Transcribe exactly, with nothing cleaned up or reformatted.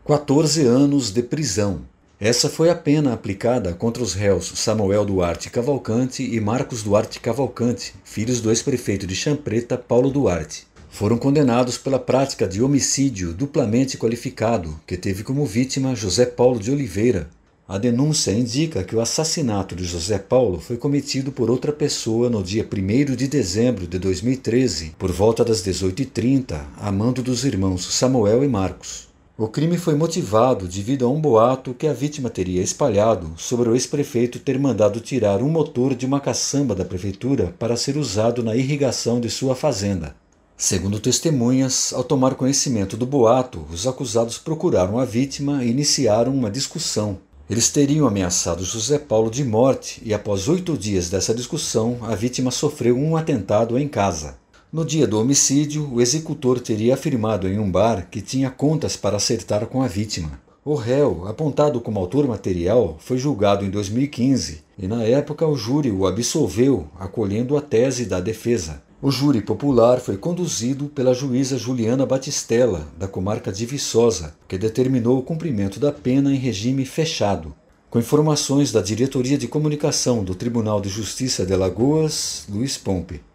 quatorze anos de prisão. Essa foi a pena aplicada contra os réus Samuel Duarte Cavalcante e Marcos Duarte Cavalcante, filhos do ex-prefeito de Champreta, Paulo Duarte. Foram condenados pela prática de homicídio duplamente qualificado, que teve como vítima José Paulo de Oliveira. A denúncia indica que o assassinato de José Paulo foi cometido por outra pessoa no dia primeiro de dezembro de dois mil e treze, por volta das dezoito e trinta, a mando dos irmãos Samuel e Marcos. O crime foi motivado devido a um boato que a vítima teria espalhado sobre o ex-prefeito ter mandado tirar um motor de uma caçamba da prefeitura para ser usado na irrigação de sua fazenda. Segundo testemunhas, ao tomar conhecimento do boato, os acusados procuraram a vítima e iniciaram uma discussão. Eles teriam ameaçado José Paulo de morte e, após oito dias dessa discussão, a vítima sofreu um atentado em casa. No dia do homicídio, o executor teria afirmado em um bar que tinha contas para acertar com a vítima. O réu, apontado como autor material, foi julgado em dois mil e quinze e, na época, o júri o absolveu, acolhendo a tese da defesa. O júri popular foi conduzido pela juíza Juliana Batistella, da comarca de Viçosa, que determinou o cumprimento da pena em regime fechado. Com informações da Diretoria de Comunicação do Tribunal de Justiça de Alagoas, Luiz Pompe.